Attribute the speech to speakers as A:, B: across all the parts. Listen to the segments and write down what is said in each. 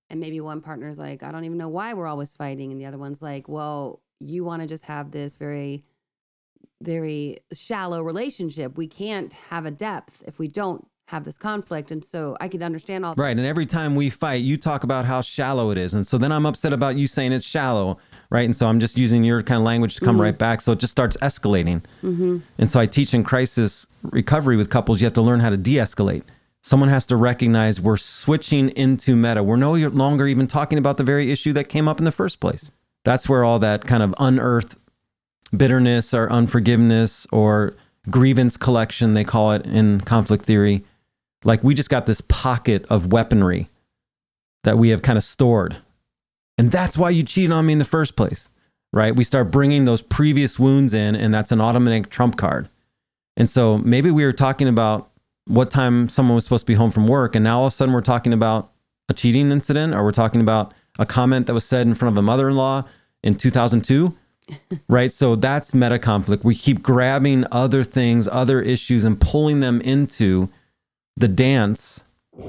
A: And maybe one partner's like, I don't even know why we're always fighting. And the other one's like, well, you want to just have this very, very shallow relationship. We can't have a depth if we don't have this conflict. And so I could understand all that.
B: Right. And every time we fight, you talk about how shallow it is. And so then I'm upset about you saying it's shallow. Right. And so I'm just using your kind of language to come right back. So it just starts escalating. And so I teach in crisis recovery with couples, you have to learn how to de-escalate. Someone has to recognize we're switching into meta. We're no longer even talking about the very issue that came up in the first place. That's where all that kind of unearthed bitterness or unforgiveness or grievance collection, they call it in conflict theory. Like we just got this pocket of weaponry that we have kind of stored. And that's why you cheated on me in the first place, right? We start bringing those previous wounds in, and that's an automatic trump card. And so maybe we were talking about what time someone was supposed to be home from work, and now all of a sudden we're talking about a cheating incident, or we're talking about a comment that was said in front of a mother-in-law in 2002, right? So that's meta conflict. We keep grabbing other things, other issues, and pulling them into the dance.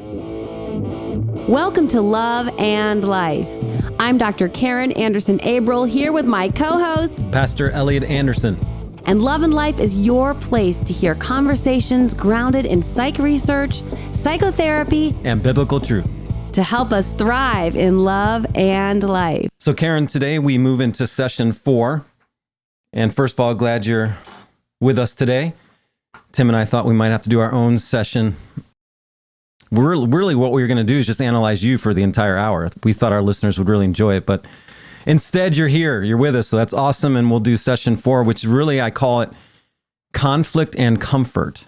A: Welcome to Love and Life. I'm Dr. Karen Anderson Abril here with my co-host,
B: Pastor Elliot Anderson.
A: And Love and Life is your place to hear conversations grounded in psych research, psychotherapy,
B: and biblical truth
A: to help us thrive in love and life.
B: So Karen, today we move into session 4. And first of all, glad you're with us today. Tim and I thought we might have to do our own session. Really what we were going to do is just analyze you for the entire hour. We thought our listeners would really enjoy it, but instead you're here, you're with us. So that's awesome. And we'll do session 4, which really I call it conflict and comfort,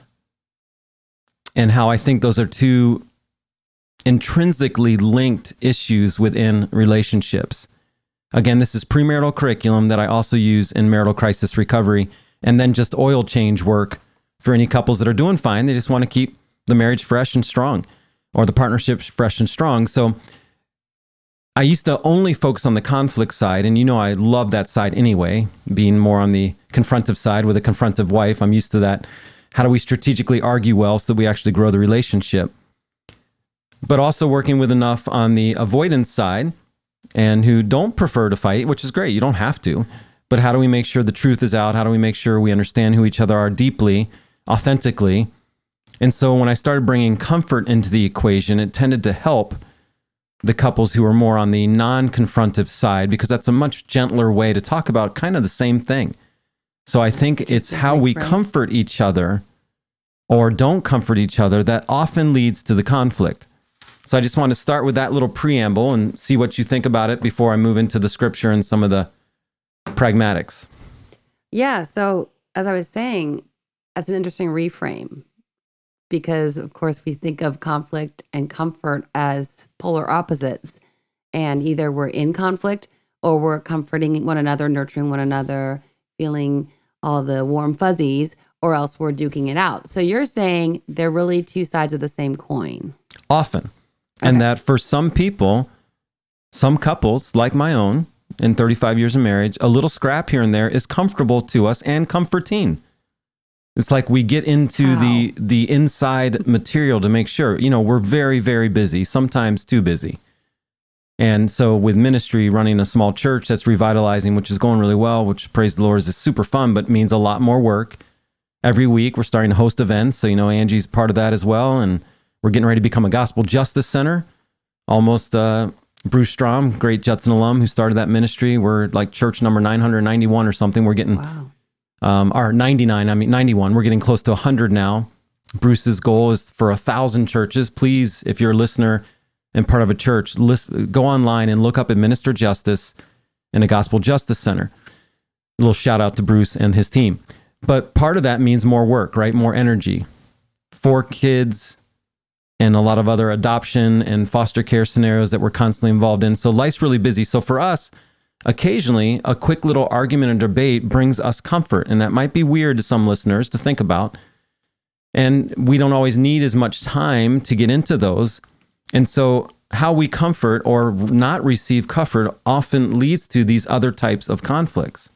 B: and how I think those are two intrinsically linked issues within relationships. Again, this is premarital curriculum that I also use in marital crisis recovery, and then just oil change work for any couples that are doing fine. They just want to keep the marriage fresh and strong, or the partnership fresh and strong. So I used to only focus on the conflict side, and I love that side anyway, being more on the confrontive side with a confrontive wife. I'm used to that. How do we strategically argue well so that we actually grow the relationship? But also working with enough on the avoidance side, and who don't prefer to fight, which is great. You don't have to. But how do we make sure the truth is out? How do we make sure we understand who each other are deeply, authentically? And so when I started bringing comfort into the equation, it tended to help the couples who are more on the non-confrontive side, because that's a much gentler way to talk about kind of the same thing. So I think it's how we comfort each other or don't comfort each other that often leads to the conflict. So I just want to start with that little preamble and see what you think about it before I move into the scripture and some of the pragmatics.
A: Yeah. So as I was saying, that's an interesting reframe, because of course we think of conflict and comfort as polar opposites, and either we're in conflict or we're comforting one another, nurturing one another, feeling all the warm fuzzies, or else we're duking it out. So you're saying they're really two sides of the same coin.
B: Often. Okay. And that for some people, some couples like my own in 35 years of marriage, a little scrap here and there is comfortable to us and comforting. It's like we get into the inside material to make sure, we're very, very busy, sometimes too busy. And so with ministry, running a small church that's revitalizing, which is going really well, which praise the Lord is super fun, but means a lot more work. Every week we're starting to host events. So, Angie's part of that as well. And we're getting ready to become a gospel justice center. Almost Bruce Strom, great Judson alum who started that ministry. We're like church number 991 or something. We're getting...
A: Wow.
B: 91. We're getting close to 100 now. Bruce's goal is for 1,000 churches. Please, if you're a listener and part of a church, go online and look up Administer Justice and a Gospel Justice Center. A little shout out to Bruce and his team. But part of that means more work, right? More energy. 4 kids and a lot of other adoption and foster care scenarios that we're constantly involved in. So life's really busy. So for us, occasionally, a quick little argument and debate brings us comfort, and that might be weird to some listeners to think about. And we don't always need as much time to get into those. And so how we comfort or not receive comfort often leads to these other types of conflicts.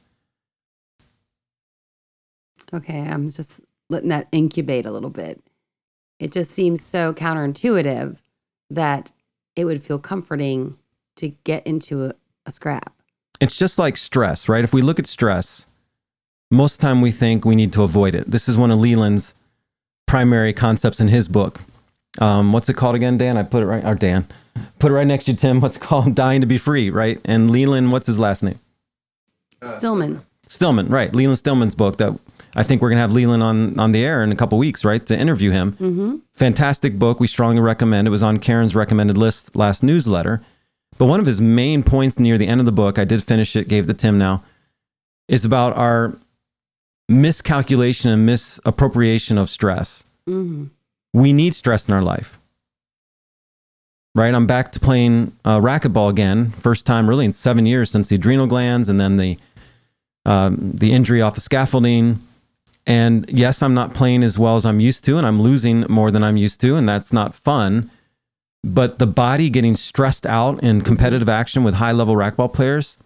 A: Okay, I'm just letting that incubate a little bit. It just seems so counterintuitive that it would feel comforting to get into a scrap.
B: It's just like stress, right? If we look at stress, most of the time we think we need to avoid it. This is one of Leland's primary concepts in his book. What's it called again, Dan? I put it right, or Dan. Put it right next to you, Tim. What's it called? Dying to be Free, right? And Leland, what's his last name? Stillman, right. Leland Stillman's book that I think we're going to have Leland on the air in a couple weeks, right? To interview him. Mm-hmm. Fantastic book. We strongly recommend. It was on Karen's recommended list last newsletter. But one of his main points near the end of the book, I did finish it, gave it to Tim now, is about our miscalculation and misappropriation of stress. Mm-hmm. We need stress in our life. Right? I'm back to playing racquetball again. First time really in 7 years since the adrenal glands and then the injury off the scaffolding. And yes, I'm not playing as well as I'm used to, and I'm losing more than I'm used to, and that's not fun. But the body getting stressed out in competitive action with high-level racquetball players,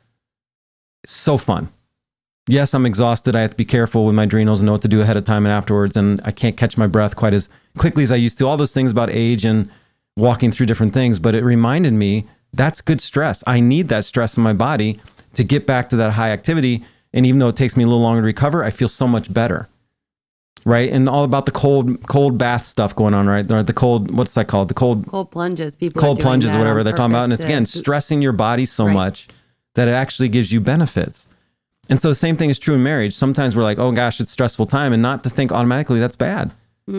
B: so fun. Yes, I'm exhausted. I have to be careful with my adrenals and know what to do ahead of time and afterwards, and I can't catch my breath quite as quickly as I used to. All those things about age and walking through different things, but it reminded me that's good stress. I need that stress in my body to get back to that high activity. And even though it takes me a little longer to recover, I feel so much better. Right. And all about the cold bath stuff going on, right? Or the cold, what's that called? The cold
A: plunges. People
B: cold plunges, or whatever they're talking about. And it's again, stressing your body so much that it actually gives you benefits. And so the same thing is true in marriage. Sometimes we're like, oh gosh, it's a stressful time, and not to think automatically that's bad.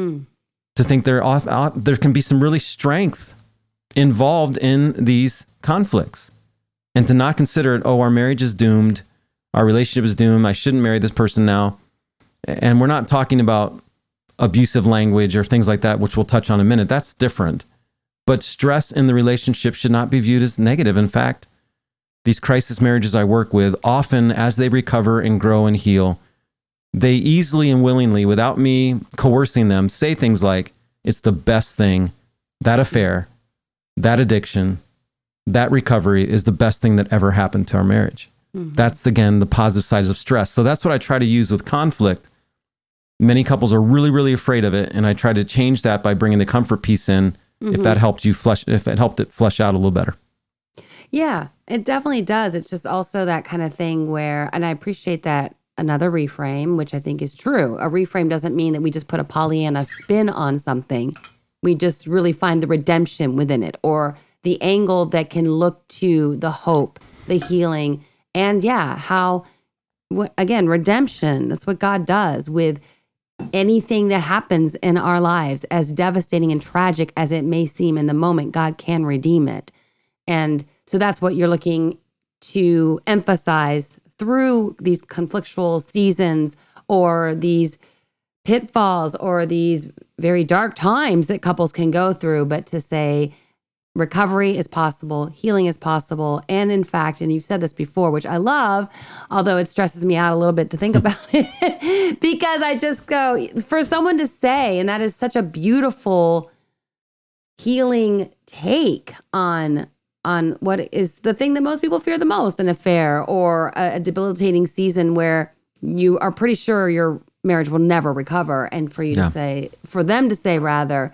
B: To think there can be some really strength involved in these conflicts, and to not consider it, oh, our marriage is doomed. Our relationship is doomed. I shouldn't marry this person now. And we're not talking about abusive language or things like that, which we'll touch on in a minute. That's different. But stress in the relationship should not be viewed as negative. In fact, these crisis marriages I work with, often as they recover and grow and heal, they easily and willingly, without me coercing them, say things like, it's the best thing, that affair, that addiction, that recovery is the best thing that ever happened to our marriage. Mm-hmm. That's, again, the positive sides of stress. So that's what I try to use with conflict. Many couples are really, really afraid of it. And I try to change that by bringing the comfort piece in. Mm-hmm. If it helped it flesh out a little better.
A: Yeah, it definitely does. It's just also that kind of thing where, and I appreciate that another reframe, which I think is true. A reframe doesn't mean that we just put a Pollyanna spin on something. We just really find the redemption within it, or the angle that can look to the hope, the healing, and again, redemption. That's what God does with anything that happens in our lives, as devastating and tragic as it may seem in the moment. God can redeem it. And so that's what you're looking to emphasize through these conflictual seasons, or these pitfalls, or these very dark times that couples can go through, but to say recovery is possible, healing is possible. And in fact, and you've said this before, which I love, although it stresses me out a little bit to think about it, because I just go, for someone to say, and that is such a beautiful healing take on what is the thing that most people fear the most, an affair or a debilitating season where you are pretty sure your marriage will never recover. And for you to say, for them to say rather,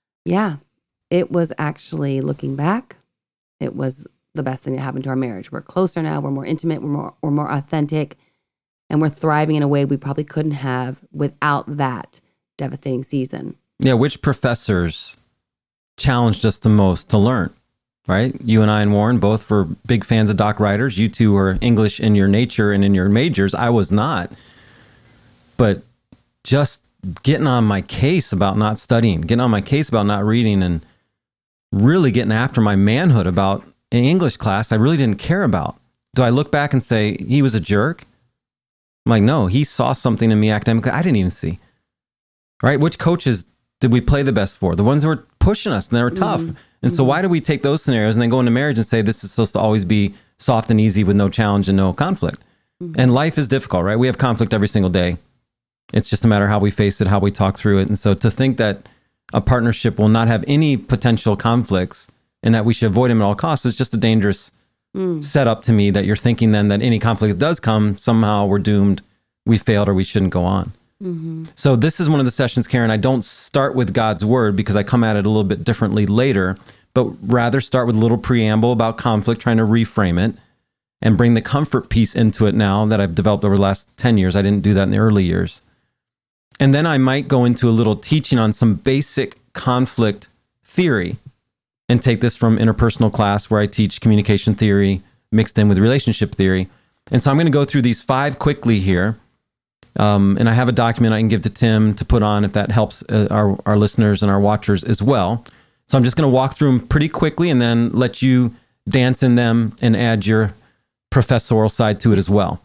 A: it was actually, looking back, it was the best thing that happened to our marriage. We're closer now. We're more intimate. We're more authentic, and we're thriving in a way we probably couldn't have without that devastating season.
B: Yeah. Which professors challenged us the most to learn? Right? You and I and Warren both were big fans of Doc Writers. You two were English in your nature and in your majors. I was not. But just getting on my case about not studying, getting on my case about not reading, and really getting after my manhood about an English class I really didn't care about. Do I look back and say he was a jerk? I'm like, no, he saw something in me academically I didn't even see. Right? Which coaches did we play the best for? The ones that were pushing us and they were tough. Mm-hmm. And so why do we take those scenarios and then go into marriage and say this is supposed to always be soft and easy with no challenge and no conflict? Mm-hmm. And life is difficult, right? We have conflict every single day. It's just a matter of how we face it, how we talk through it. And so to think that a partnership will not have any potential conflicts and that we should avoid them at all costs is just a dangerous setup to me, that you're thinking then that any conflict that does come, somehow we're doomed, we failed, or we shouldn't go on. Mm-hmm. So this is one of the sessions, Karen, I don't start with God's word because I come at it a little bit differently later, but rather start with a little preamble about conflict, trying to reframe it and bring the comfort piece into it now that I've developed over the last 10 years. I didn't do that in the early years. And then I might go into a little teaching on some basic conflict theory and take this from interpersonal class where I teach communication theory mixed in with relationship theory. And so I'm going to go through these 5 quickly here. And I have a document I can give to Tim to put on if that helps our listeners and our watchers as well. So I'm just going to walk through them pretty quickly and then let you dance in them and add your professorial side to it as well.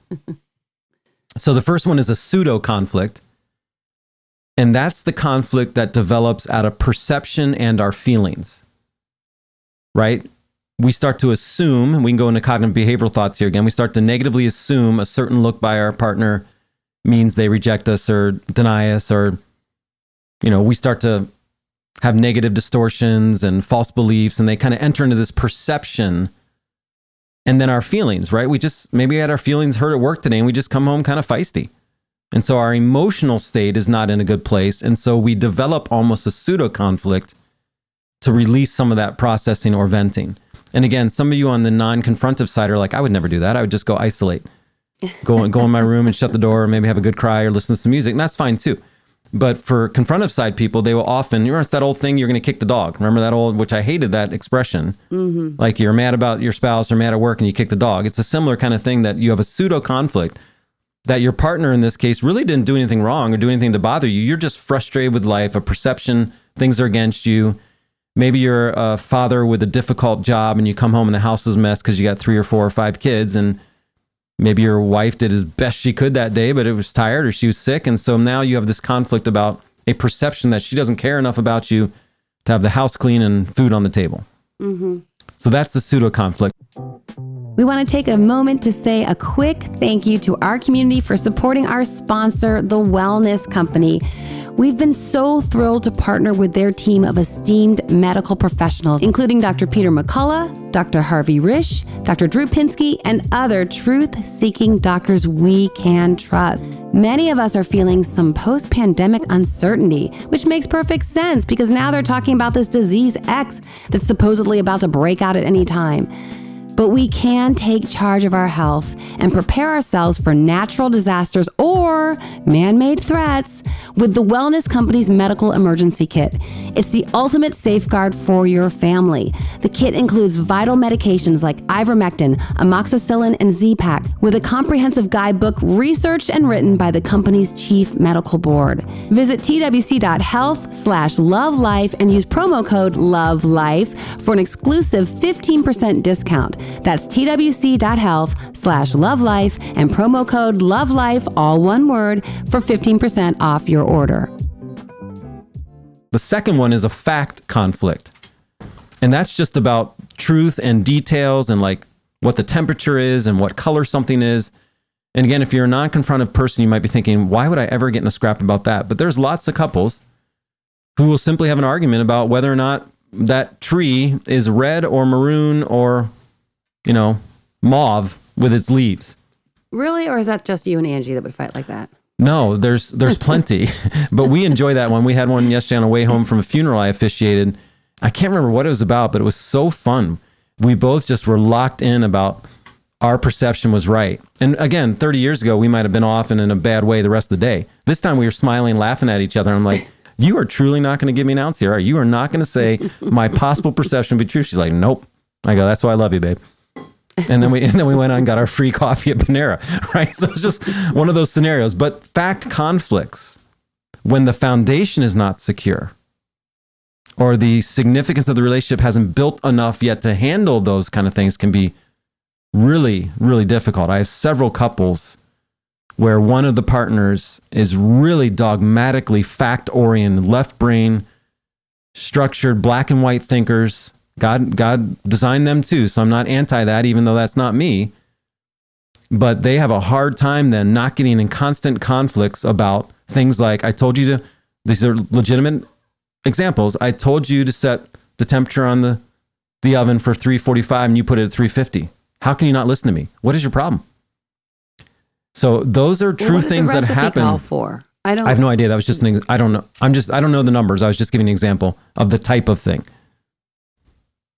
B: So the first one is a pseudo conflict. And that's the conflict that develops out of perception and our feelings, right? We start to assume, and we can go into cognitive behavioral thoughts here again, we start to negatively assume a certain look by our partner means they reject us or deny us, or, we start to have negative distortions and false beliefs, and they kind of enter into this perception. And then our feelings, right? Maybe we had our feelings hurt at work today and we just come home kind of feisty. And so our emotional state is not in a good place. And so we develop almost a pseudo conflict to release some of that processing or venting. And again, some of you on the non-confrontive side are like, I would never do that. I would just go isolate. Go in my room and shut the door, or maybe have a good cry or listen to some music. And that's fine too. But for confrontive side people, they will often, it's that old thing, you're going to kick the dog. Remember that old, which I hated that expression. Mm-hmm. Like you're mad about your spouse or mad at work and you kick the dog. It's a similar kind of thing that you have a pseudo conflict that your partner in this case really didn't do anything wrong or do anything to bother you. You're just frustrated with life, a perception, things are against you. Maybe you're a father with a difficult job and you come home and the house is a mess because you got 3 or 4 or 5 kids, and maybe your wife did as best she could that day, but it was tired or she was sick. And so now you have this conflict about a perception that she doesn't care enough about you to have the house clean and food on the table. Mm-hmm. So that's the pseudo conflict.
A: We want to take a moment to say a quick thank you to our community for supporting our sponsor, The Wellness Company. We've been so thrilled to partner with their team of esteemed medical professionals, including Dr. Peter McCullough, Dr. Harvey Risch, Dr. Drew Pinsky, and other truth-seeking doctors we can trust. Many of us are feeling some post-pandemic uncertainty, which makes perfect sense because now they're talking about this disease X that's supposedly about to break out at any time. But we can take charge of our health and prepare ourselves for natural disasters or man-made threats with the Wellness Company's Medical Emergency Kit. It's the ultimate safeguard for your family. The kit includes vital medications like ivermectin, amoxicillin, and Z-Pak with a comprehensive guidebook researched and written by the company's chief medical board. Visit twc.health/lovelife and use promo code LOVELIFE for an exclusive 15% discount. That's twc.health/lovelife and promo code LOVELIFE, all one word, for 15% off your order.
B: The second one is a fact conflict. And that's just about truth and details and like what the temperature is and what color something is. And again, if you're a non-confrontive person, you might be thinking, why would I ever get in a scrap about that? But there's lots of couples who will simply have an argument about whether or not that tree is red or maroon or mauve with its leaves.
A: Really? Or is that just you and Angie that would fight like that?
B: No, there's plenty, but we enjoy that one. We had one yesterday on the way home from a funeral I officiated. I can't remember what it was about, but it was so fun. We both just were locked in about our perception was right. And again, 30 years ago, we might have been off and in a bad way the rest of the day. This time we were smiling, laughing at each other. I'm like, you are truly not going to give me an ounce here. You are not going to say my possible perception be true. She's like, nope. I go, that's why I love you, babe. And then we went on and got our free coffee at Panera, right? So it's just one of those scenarios. But fact conflicts, when the foundation is not secure or the significance of the relationship hasn't built enough yet to handle those kind of things, can be really, really difficult. I have several couples where one of the partners is really dogmatically fact-oriented, left brain, structured, black and white thinkers. God designed them too, so I'm not anti that, even though that's not me. But they have a hard time then not getting in constant conflicts about things like, I told you to, these are legitimate examples, I told you to set the temperature on the oven for 345 and you put it at 350. How can you not listen to me? What is your problem? So those are true things that happen.
A: Call for?
B: I have no idea. That was just I don't know. I don't know the numbers. I was just giving an example of the type of thing.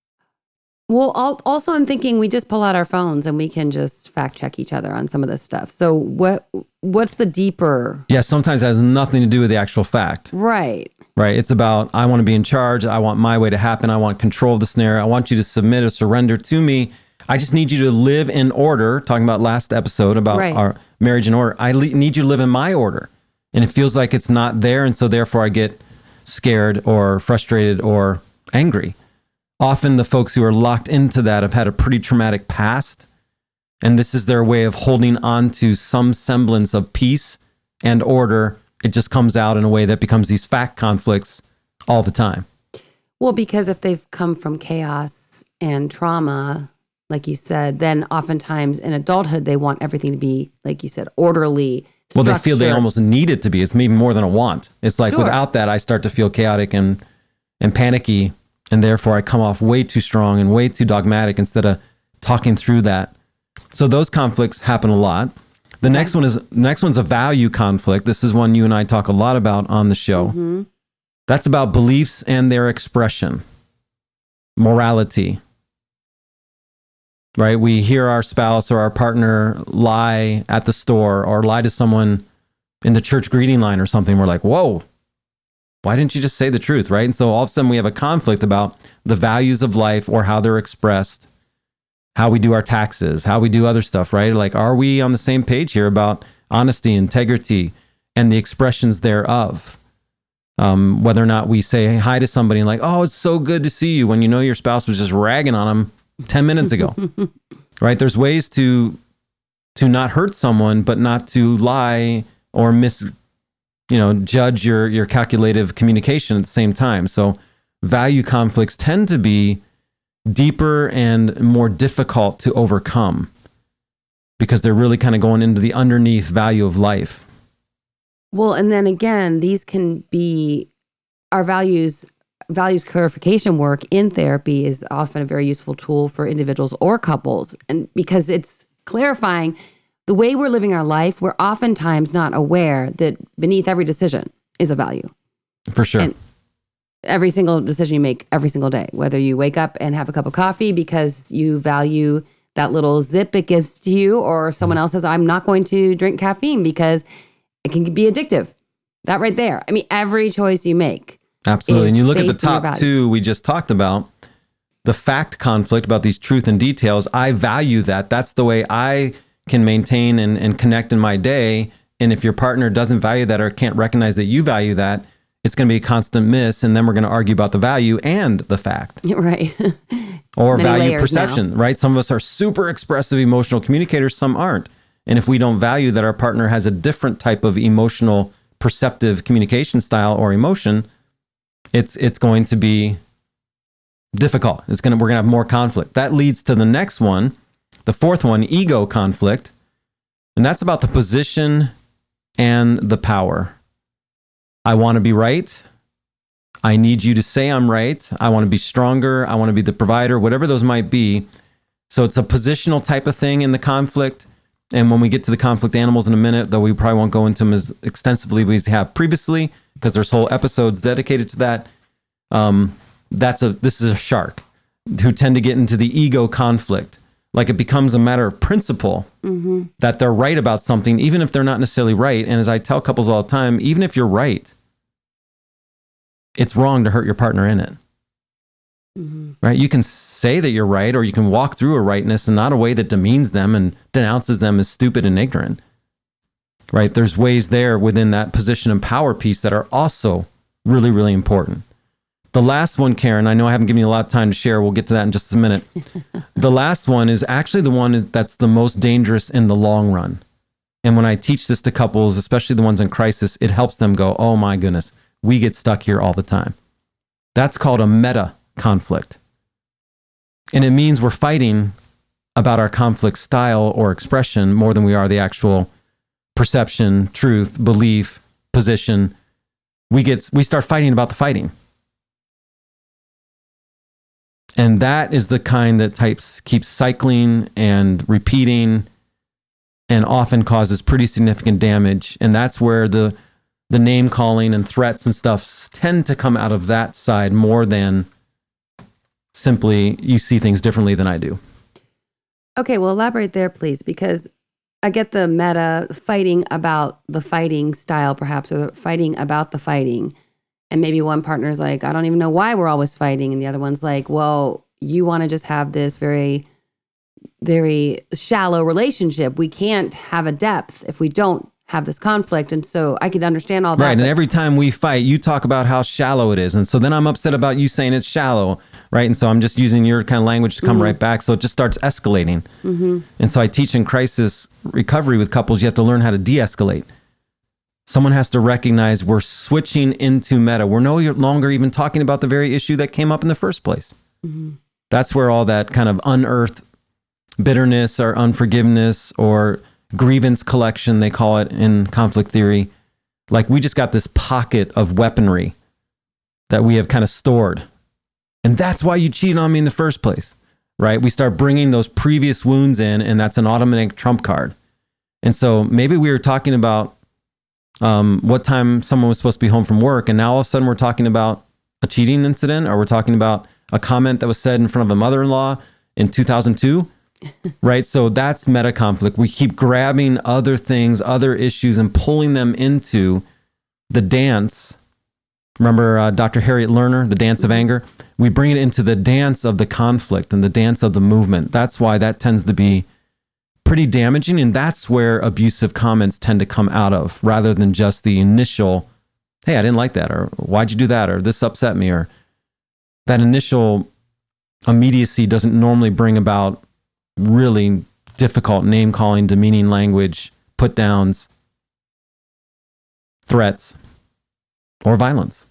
A: Well, also I'm thinking we just pull out our phones and we can just fact check each other on some of this stuff. So what's the deeper?
B: Yeah, sometimes it has nothing to do with the actual fact.
A: Right.
B: Right. It's about, I want to be in charge. I want my way to happen. I want control of the snare. I want you to submit or surrender to me. I just need you to live in order. Talking about last episode about our marriage in order. I need you to live in my order. And it feels like it's not there. And so therefore I get scared or frustrated or angry. Often the folks who are locked into that have had a pretty traumatic past. And this is their way of holding on to some semblance of peace and order. It just comes out in a way that becomes these fact conflicts all the time.
A: Well, because if they've come from chaos and trauma, like you said, then oftentimes in adulthood, they want everything to be, like you said, orderly.
B: Well, they feel they almost need it to be. It's maybe more than a want. It's like without that, I start to feel chaotic and panicky. And therefore I come off way too strong and way too dogmatic instead of talking through that. So those conflicts happen a lot. The next one's a value conflict. This is one you and I talk a lot about on the show. Mm-hmm. That's about beliefs and their expression, morality. Right? We hear our spouse or our partner lie at the store or lie to someone in the church greeting line or something. We're like, whoa, why didn't you just say the truth? Right? And so all of a sudden we have a conflict about the values of life or how they're expressed, how we do our taxes, how we do other stuff, right? Like, are we on the same page here about honesty, integrity, and the expressions thereof? Whether or not we say hi to somebody and like, oh, it's so good to see you, when you know your spouse was just ragging on them 10 minutes ago, right? There's ways to not hurt someone, but not to lie or judge your calculative communication at the same time. So value conflicts tend to be deeper and more difficult to overcome because they're really kind of going into the underneath value of life.
A: Well, and then again, these can be our values clarification work in therapy is often a very useful tool for individuals or couples. And because it's clarifying the way we're living our life, we're oftentimes not aware that beneath every decision is a value.
B: For sure.
A: And every single decision you make every single day, whether you wake up and have a cup of coffee because you value that little zip it gives to you, or if someone else says, I'm not going to drink caffeine because it can be addictive. That right there. I mean, every choice you make.
B: Absolutely. And you look at the top two we just talked about, the fact conflict about these truth and details. I value that. That's the way I can maintain and connect in my day. And if your partner doesn't value that or can't recognize that you value that, it's going to be a constant miss. And then we're going to argue about the value and the fact.
A: Right.
B: Or value perception, now. Right? Some of us are super expressive emotional communicators. Some aren't. And if we don't value that our partner has a different type of emotional perceptive communication style or emotion, it's going to be difficult. We're going to have more conflict. That leads to the next one, the fourth one, ego conflict. And that's about the position and the power. I want to be right. I need you to say I'm right. I want to be stronger. I want to be the provider, whatever those might be. So it's a positional type of thing in the conflict. And when we get to the conflict animals in a minute, though we probably won't go into them as extensively as we have previously, because there's whole episodes dedicated to that. This is a shark who tend to get into the ego conflict. Like it becomes a matter of principle that they're right about something, even if they're not necessarily right. And as I tell couples all the time, even if you're right, it's wrong to hurt your partner in it. Right? You can say that you're right, or you can walk through a rightness in not a way that demeans them and denounces them as stupid and ignorant. Right? There's ways there within that position and power piece that are also really, really important. The last one, Karen, I know I haven't given you a lot of time to share. We'll get to that in just a minute. The last one is actually the one that's the most dangerous in the long run. And when I teach this to couples, especially the ones in crisis, it helps them go, oh my goodness, we get stuck here all the time. That's called a meta conflict. And it means we're fighting about our conflict style or expression more than we are the actual perception, truth, belief, position. We start fighting about the fighting. And that is the kind that keeps cycling and repeating and often causes pretty significant damage. And that's where the name calling and threats and stuff tend to come out of that side more than simply you see things differently than I do.
A: Okay, well, elaborate there, please, because I get the meta fighting about the fighting style, perhaps, or fighting about the fighting. And maybe one partner's like, I don't even know why we're always fighting. And the other one's like, well, you want to just have this very, very shallow relationship. We can't have a depth if we don't have this conflict. And so I could understand all that.
B: Right. And every time we fight, you talk about how shallow it is. And so then I'm upset about you saying it's shallow. Right. And so I'm just using your kind of language to come right back. So it just starts escalating. And so I teach in crisis recovery with couples, you have to learn how to de-escalate. Someone has to recognize we're switching into meta. We're no longer even talking about the very issue that came up in the first place. That's where all that kind of unearthed bitterness or unforgiveness or grievance collection, they call it in conflict theory. Like we just got this pocket of weaponry that we have kind of stored. And that's why you cheated on me in the first place, right? We start bringing those previous wounds in, and that's an automatic trump card. And so maybe we were talking about what time someone was supposed to be home from work, and now all of a sudden we're talking about a cheating incident, or we're talking about a comment that was said in front of a mother-in-law in 2002, right? So that's meta conflict. We keep grabbing other things, other issues, and pulling them into the dance. Remember Dr. Harriet Lerner, the dance of anger? We bring it into the dance of the conflict and the dance of the movement. That's why that tends to be pretty damaging. And that's where abusive comments tend to come out of, rather than just the initial, hey, I didn't like that, or why'd you do that, or this upset me, or that initial immediacy doesn't normally bring about really difficult name calling, demeaning language, put downs, threats, or violence.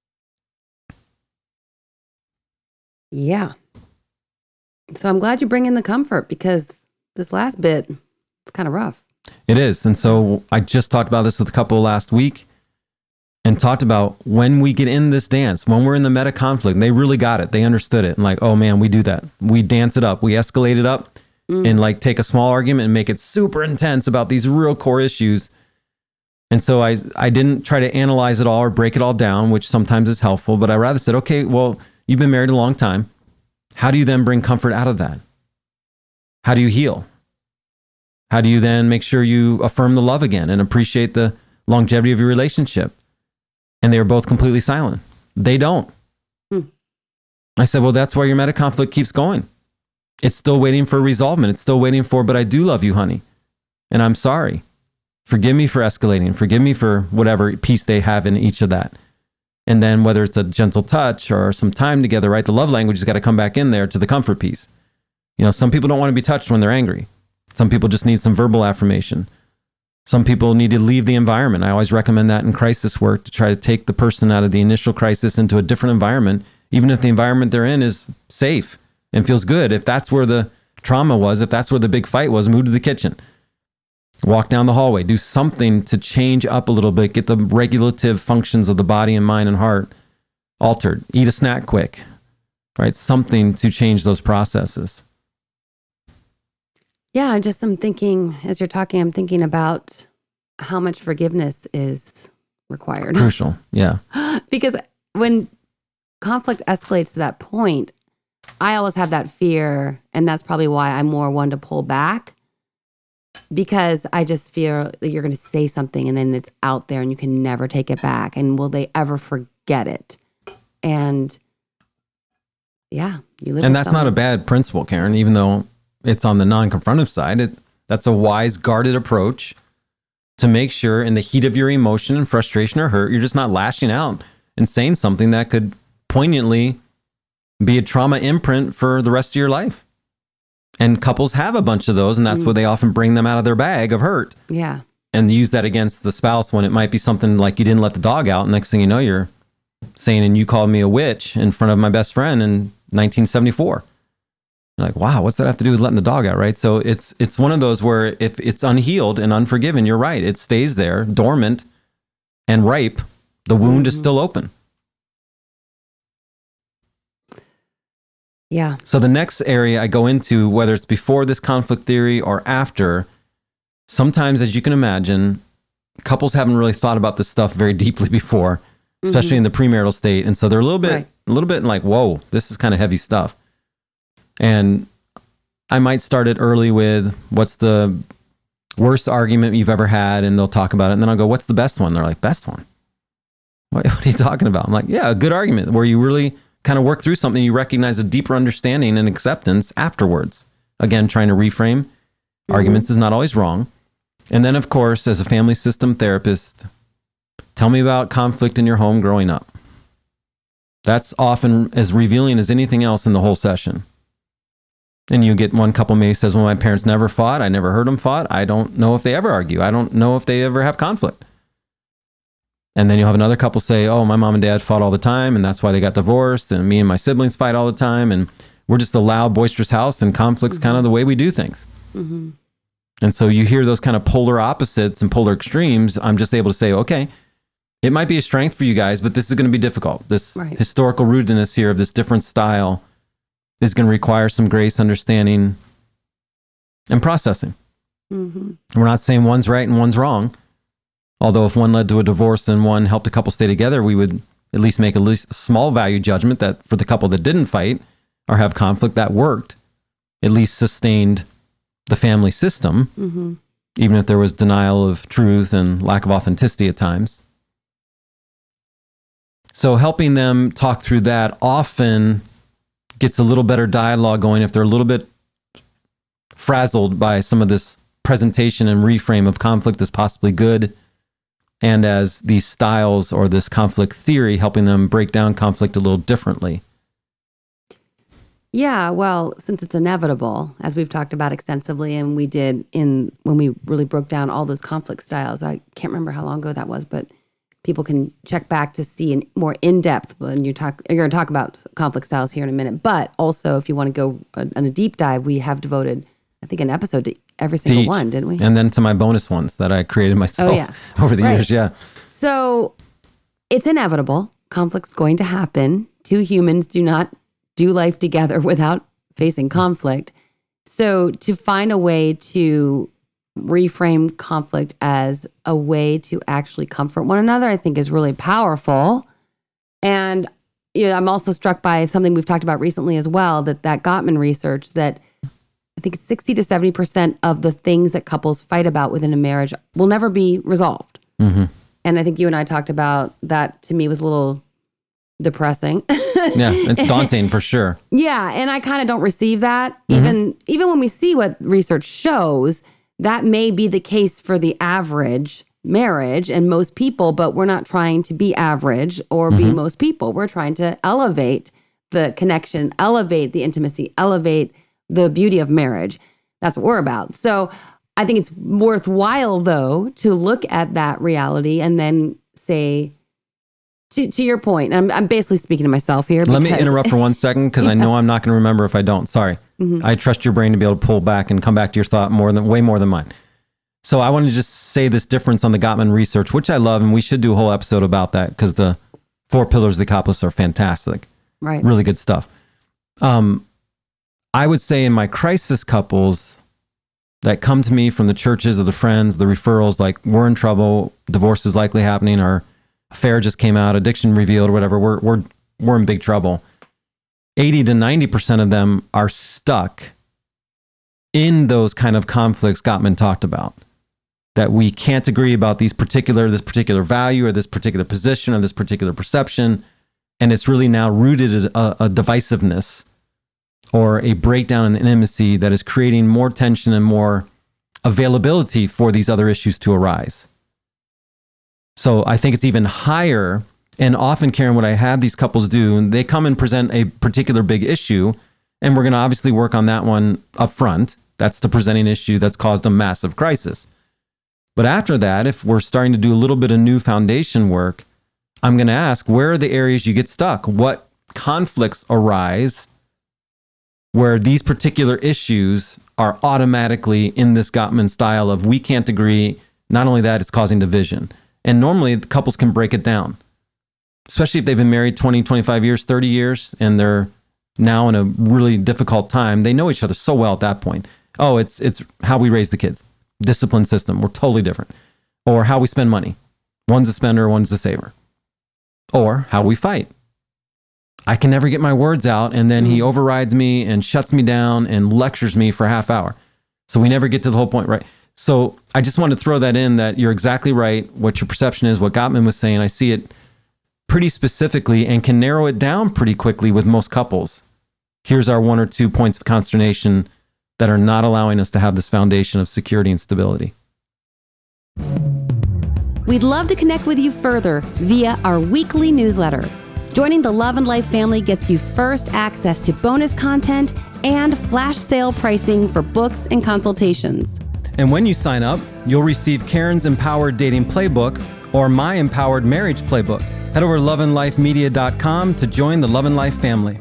A: Yeah. So I'm glad you bring in the comfort, because this last bit, it's kind of rough.
B: It is. And so I just talked about this with a couple last week and talked about when we get in this dance, when we're in the meta conflict, and they really got it. They understood it. And like, oh man, we do that. We dance it up. We escalate it up and like take a small argument and make it super intense about these real core issues. And so I didn't try to analyze it all or break it all down, which sometimes is helpful, but I rather said, okay, well, you've been married a long time. How do you then bring comfort out of that? How do you heal? How do you then make sure you affirm the love again and appreciate the longevity of your relationship? And they were both completely silent. They don't. I said, well, that's why your meta conflict keeps going. It's still waiting for resolvement. It's still waiting for, but I do love you, honey. And I'm sorry. Forgive me for escalating. Forgive me for whatever piece they have in each of that. And then whether it's a gentle touch or some time together, right? The love language has got to come back in there to the comfort piece. You know, some people don't want to be touched when they're angry. Some people just need some verbal affirmation. Some people need to leave the environment. I always recommend that in crisis work, to try to take the person out of the initial crisis into a different environment, even if the environment they're in is safe and feels good. If that's where the trauma was, if that's where the big fight was, move to the kitchen. Walk down the hallway, do something to change up a little bit, get the regulative functions of the body and mind and heart altered. Eat a snack quick, right? Something to change those processes.
A: Yeah, I'm thinking, as you're talking, I'm thinking about how much forgiveness is required.
B: Crucial, yeah.
A: Because when conflict escalates to that point, I always have that fear, and that's probably why I'm more one to pull back. Because I just fear that you're going to say something and then it's out there and you can never take it back. And will they ever forget it? And yeah, you live.
B: And that's not a bad principle, Karen, even though it's on the non-confrontive side. That's a wise, guarded approach to make sure in the heat of your emotion and frustration or hurt, you're just not lashing out and saying something that could poignantly be a trauma imprint for the rest of your life. And couples have a bunch of those, and that's where they often bring them out of their bag of hurt.
A: Yeah.
B: And use that against the spouse when it might be something like you didn't let the dog out. Next thing you know, you're saying, and you called me a witch in front of my best friend in 1974. You're like, wow, what's that have to do with letting the dog out, right? So it's one of those where if it's unhealed and unforgiven, you're right. It stays there, dormant and ripe. The wound is still open.
A: Yeah.
B: So the next area I go into, whether it's before this conflict theory or after, sometimes, as you can imagine, couples haven't really thought about this stuff very deeply before, especially in the premarital state. And so they're a little bit like, whoa, this is kind of heavy stuff. And I might start it early with, what's the worst argument you've ever had? And they'll talk about it. And then I'll go, what's the best one? They're like, best one? What are you talking about? I'm like, yeah, a good argument where you really kind of work through something. You recognize a deeper understanding and acceptance afterwards. Again, trying to reframe arguments is not always wrong. And then, of course, as a family system therapist, tell me about conflict in your home growing up. That's often as revealing as anything else in the whole session. And you get one couple maybe says, well, my parents never fought. I never heard them fought. I don't know if they ever argue. I don't know if they ever have conflict. And then you'll have another couple say, oh, my mom and dad fought all the time, and that's why they got divorced. And me and my siblings fight all the time. And we're just a loud, boisterous house, and conflict's kind of the way we do things. Mm-hmm. And so you hear those kind of polar opposites and polar extremes. I'm just able to say, okay, it might be a strength for you guys, but this is going to be difficult. This historical rootedness here of this different style is going to require some grace, understanding, and processing. Mm-hmm. We're not saying one's right and one's wrong. Although if one led to a divorce and one helped a couple stay together, we would at least make a small value judgment that for the couple that didn't fight or have conflict, that worked, at least sustained the family system, even if there was denial of truth and lack of authenticity at times. So helping them talk through that often gets a little better dialogue going if they're a little bit frazzled by some of this presentation and reframe of conflict as possibly good, and as these styles or this conflict theory helping them break down conflict a little differently.
A: Yeah, well, since it's inevitable, as we've talked about extensively, and we did when we really broke down all those conflict styles. I can't remember how long ago that was, but people can check back to see in more in-depth when you're going to talk about conflict styles here in a minute. But also, if you want to go on a deep dive, we have devoted, I think, an episode to every single one, didn't we?
B: And then to my bonus ones that I created myself over the years. Yeah.
A: So it's inevitable. Conflict's going to happen. Two humans do not do life together without facing conflict. So to find a way to reframe conflict as a way to actually comfort one another, I think is really powerful. And I'm also struck by something we've talked about recently as well, that Gottman research that I think 60 to 70% of the things that couples fight about within a marriage will never be resolved. Mm-hmm. And I think you and I talked about that. To me was a little depressing.
B: Yeah, it's daunting for sure.
A: Yeah, and I kind of don't receive that. Even when we see what research shows, that may be the case for the average marriage and most people, but we're not trying to be average or be most people. We're trying to elevate the connection, elevate the intimacy, elevate the beauty of marriage. That's what we're about. So I think it's worthwhile, though, to look at that reality and then say, to your point, and I'm basically speaking to myself here.
B: Let me interrupt for 1 second, because I know I'm not going to remember if I don't. Sorry. I trust your brain to be able to pull back and come back to your thought way more than mine. So I want to just say this difference on the Gottman research, which I love, and we should do a whole episode about that, because the 4 pillars of the Kabbalists are fantastic.
A: Right.
B: Really good stuff. I would say in my crisis couples that come to me from the churches or the friends, the referrals, like, we're in trouble, divorce is likely happening, or affair just came out, addiction revealed, or whatever, we're in big trouble. 80 to 90% of them are stuck in those kind of conflicts Gottman talked about. That we can't agree about this particular value or this particular position or this particular perception. And it's really now rooted in a divisiveness or a breakdown in the intimacy that is creating more tension and more availability for these other issues to arise. So I think it's even higher. And often, Karen, what I have these couples do, they come and present a particular big issue, and we're going to obviously work on that one up front. That's the presenting issue that's caused a massive crisis. But after that, if we're starting to do a little bit of new foundation work, I'm going to ask, where are the areas you get stuck? What conflicts arise where these particular issues are automatically in this Gottman style of we can't agree. Not only that, it's causing division. And normally the couples can break it down, especially if they've been married 20, 25 years, 30 years, and they're now in a really difficult time. They know each other so well at that point. Oh, it's how we raise the kids. Discipline system. We're totally different. Or how we spend money. One's a spender, one's a saver. Or how we fight. I can never get my words out. And then he overrides me and shuts me down and lectures me for a half hour. So we never get to the whole point, right? So I just wanted to throw that in, that you're exactly right. What your perception is, what Gottman was saying, I see it pretty specifically and can narrow it down pretty quickly with most couples. Here's our 1 or 2 points of consternation that are not allowing us to have this foundation of security and stability.
A: We'd love to connect with you further via our weekly newsletter. Joining the Love and Life family gets you first access to bonus content and flash sale pricing for books and consultations.
B: And when you sign up, you'll receive Karen's Empowered Dating Playbook or my Empowered Marriage Playbook. Head over to loveandlifemedia.com to join the Love and Life family.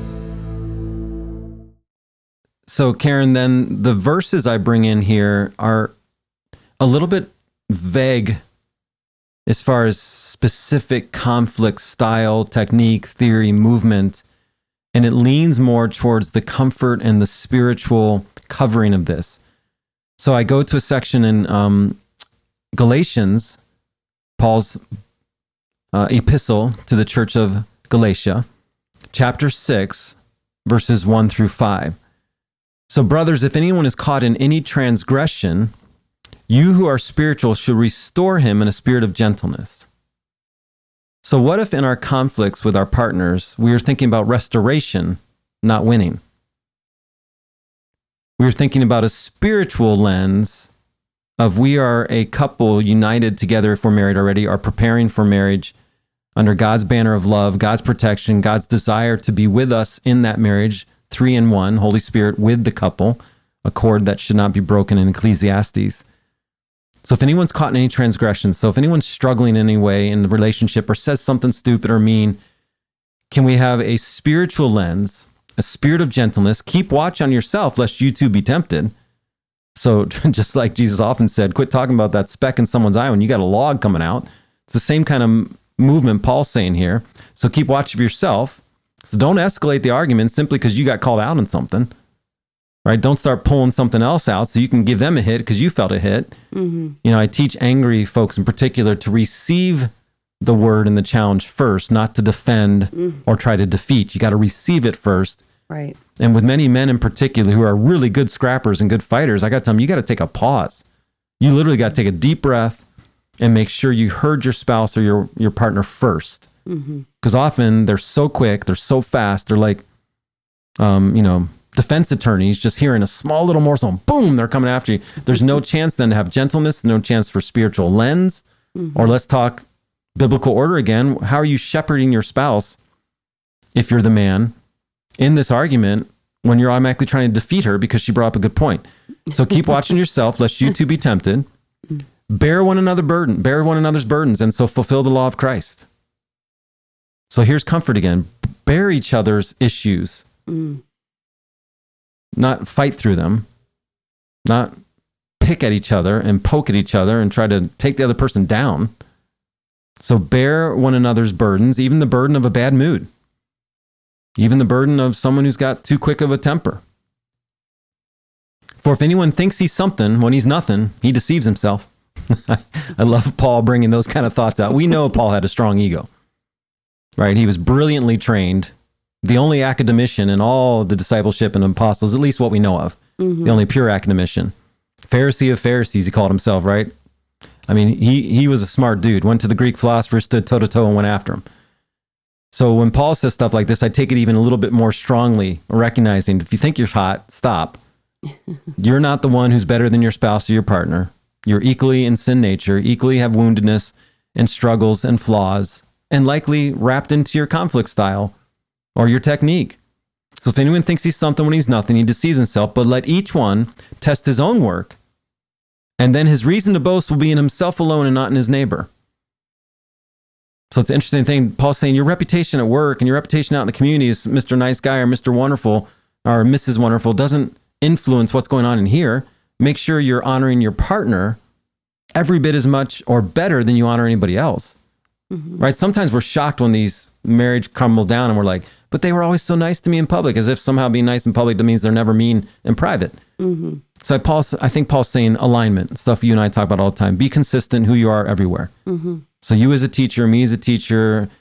B: So Karen, then the verses I bring in here are a little bit vague as far as specific conflict style, technique, theory, movement, and it leans more towards the comfort and the spiritual covering of this. So I go to a section in Galatians, Paul's epistle to the church of Galatia, chapter 6, verses 1 through 5. So brothers, if anyone is caught in any transgression, you who are spiritual should restore him in a spirit of gentleness. So what if in our conflicts with our partners, we are thinking about restoration, not winning? We are thinking about a spiritual lens of we are a couple united together if we're married already, are preparing for marriage under God's banner of love, God's protection, God's desire to be with us in that marriage, 3 in 1, Holy Spirit with the couple, a cord that should not be broken in Ecclesiastes. So if anyone's caught in any transgression, so if anyone's struggling in any way in the relationship or says something stupid or mean, can we have a spiritual lens, a spirit of gentleness? Keep watch on yourself, lest you too be tempted. So just like Jesus often said, quit talking about that speck in someone's eye when you got a log coming out. It's the same kind of movement Paul's saying here. So keep watch of yourself. So don't escalate the argument simply because you got called out on something. Right? Don't start pulling something else out so you can give them a hit because you felt a hit. Mm-hmm. You know, I teach angry folks in particular to receive the word and the challenge first, not to defend or try to defeat. You got to receive it first.
A: Right.
B: And with many men in particular who are really good scrappers and good fighters, I got to tell them, you got to take a pause. You literally got to take a deep breath and make sure you heard your spouse or your partner first. Because often they're so quick, they're so fast, they're like, defense attorneys just hearing a small little morsel, boom, they're coming after you. There's no chance then to have gentleness, no chance for spiritual lens, or let's talk biblical order again. How are you shepherding your spouse if you're the man in this argument when you're automatically trying to defeat her because she brought up a good point? So keep watching yourself, lest you too be tempted. Bear one another's burdens, and so fulfill the law of Christ. So here's comfort again. Bear each other's issues. Not fight through them, not pick at each other and poke at each other and try to take the other person down. So bear one another's burdens, even the burden of a bad mood, even the burden of someone who's got too quick of a temper. For if anyone thinks he's something when he's nothing, he deceives himself. I love Paul bringing those kind of thoughts out. We know Paul had a strong ego, right? He was brilliantly trained. The only academician in all the discipleship and apostles, at least what we know of, the only pure academician. Pharisee of Pharisees, he called himself, right? I mean, he was a smart dude, went to the Greek philosophers, stood toe-to-toe and went after him. So when Paul says stuff like this, I take it even a little bit more strongly, recognizing if you think you're hot, stop. You're not the one who's better than your spouse or your partner. You're equally in sin nature, equally have woundedness and struggles and flaws, and likely wrapped into your conflict style or your technique. So if anyone thinks he's something when he's nothing, he deceives himself, but let each one test his own work. And then his reason to boast will be in himself alone and not in his neighbor. So it's an interesting thing. Paul's saying your reputation at work and your reputation out in the community as Mr. Nice Guy or Mr. Wonderful or Mrs. Wonderful doesn't influence what's going on in here. Make sure you're honoring your partner every bit as much or better than you honor anybody else. Right? Sometimes we're shocked when these marriage crumble down and we're like, but they were always so nice to me in public, as if somehow being nice in public means they're never mean in private. So I think Paul's saying alignment, stuff you and I talk about all the time. Be consistent who you are everywhere. So you as a teacher, me as a teacher,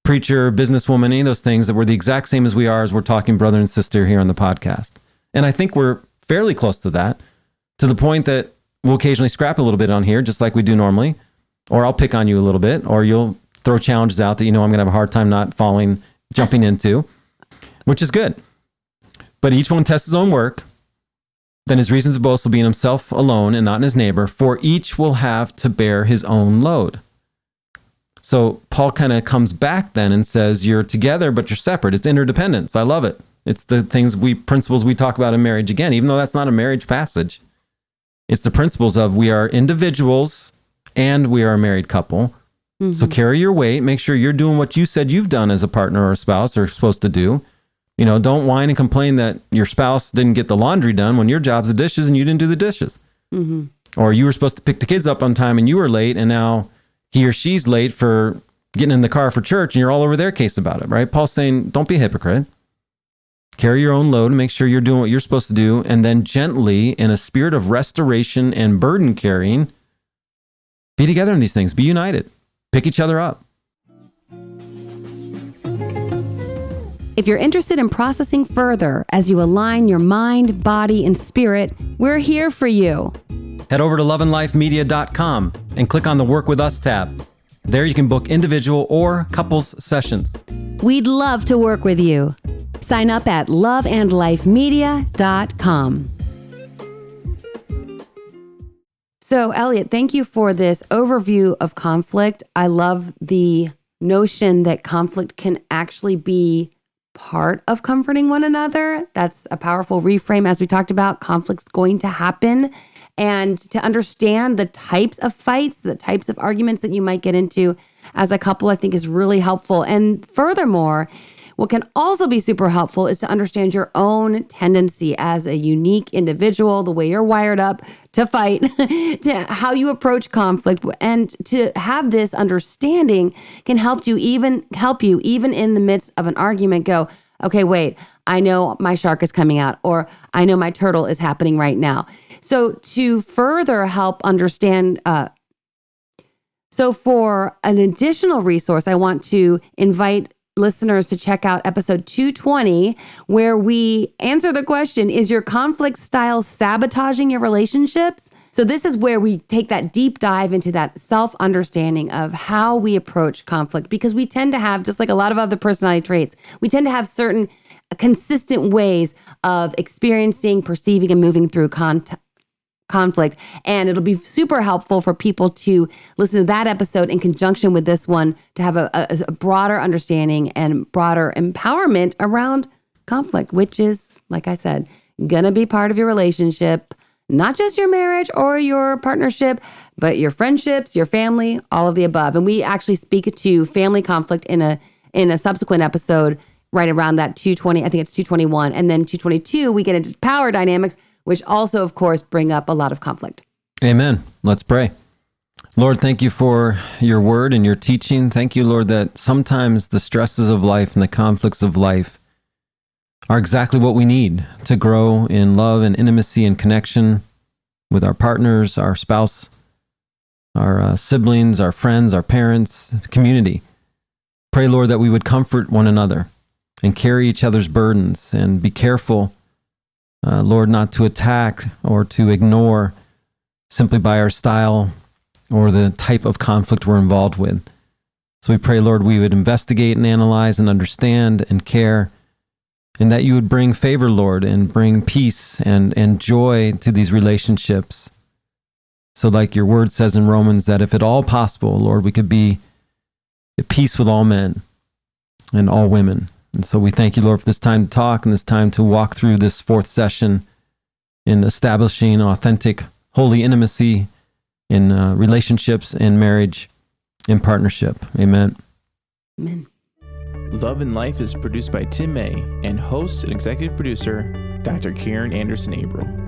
B: preacher, businesswoman, any of those things, that we're the exact same as we are as we're talking brother and sister here on the podcast. And I think we're fairly close to that, to the point that we'll occasionally scrap a little bit on here, just like we do normally, or I'll pick on you a little bit, or you'll throw challenges out that I'm going to have a hard time not jumping into, which is good. But each one tests his own work. Then his reasons of boast will be in himself alone and not in his neighbor, for each will have to bear his own load. So Paul kind of comes back then and says, you're together, but you're separate. It's interdependence. I love it. It's the principles we talk about in marriage again, even though that's not a marriage passage. It's the principles of we are individuals and we are a married couple. Mm-hmm. So carry your weight. Make sure you're doing what you said you've done as a partner or a spouse are supposed to do. Don't whine and complain that your spouse didn't get the laundry done when your job's the dishes and you didn't do the dishes. Mm-hmm. Or you were supposed to pick the kids up on time and you were late, and now he or she's late for getting in the car for church and you're all over their case about it, right? Paul's saying, don't be a hypocrite. Carry your own load and make sure you're doing what you're supposed to do. And then gently, in a spirit of restoration and burden carrying, be together in these things. Be united. Pick each other up.
A: If you're interested in processing further as you align your mind, body, and spirit, we're here for you.
B: Head over to loveandlifemedia.com and click on the Work With Us tab. There you can book individual or couples sessions.
A: We'd love to work with you. Sign up at loveandlifemedia.com. So, Elliot, thank you for this overview of conflict. I love the notion that conflict can actually be part of comforting one another. That's a powerful reframe. As we talked about, conflict's going to happen. And to understand the types of fights, the types of arguments that you might get into as a couple, I think is really helpful. And furthermore, what can also be super helpful is to understand your own tendency as a unique individual, the way you're wired up to fight, to how you approach conflict, and to have this understanding can help you even in the midst of an argument go, okay, wait, I know my shark is coming out, or I know my turtle is happening right now. So to further help understand, so for an additional resource, I want to invite listeners to check out episode 220, where we answer the question, is your conflict style sabotaging your relationships? So this is where we take that deep dive into that self-understanding of how we approach conflict, because we tend to have, just like a lot of other personality traits, we tend to have certain consistent ways of experiencing, perceiving, and moving through conflict. And it'll be super helpful for people to listen to that episode in conjunction with this one to have a broader understanding and broader empowerment around conflict, which is, like I said, gonna be part of your relationship, not just your marriage or your partnership, but your friendships, your family, all of the above. And we actually speak to family conflict in a subsequent episode right around that 220, I think it's 221. And then 222, we get into power dynamics, which also, of course, bring up a lot of conflict.
B: Amen. Let's pray. Lord, thank you for your word and your teaching. Thank you, Lord, that sometimes the stresses of life and the conflicts of life are exactly what we need to grow in love and intimacy and connection with our partners, our spouse, our siblings, our friends, our parents, community. Pray, Lord, that we would comfort one another and carry each other's burdens and be careful, Lord, not to attack or to ignore simply by our style or the type of conflict we're involved with. So we pray, Lord, we would investigate and analyze and understand and care, and that you would bring favor, Lord, and bring peace and joy to these relationships. So like your word says in Romans, that if at all possible, Lord, we could be at peace with all men and all women. And so we thank you, Lord, for this time to talk and this time to walk through this fourth session in establishing authentic, holy intimacy in relationships and marriage in partnership. Amen.
A: Amen.
C: Love and Life is produced by Tim May and host and executive producer, Dr. Karen Anderson Abril.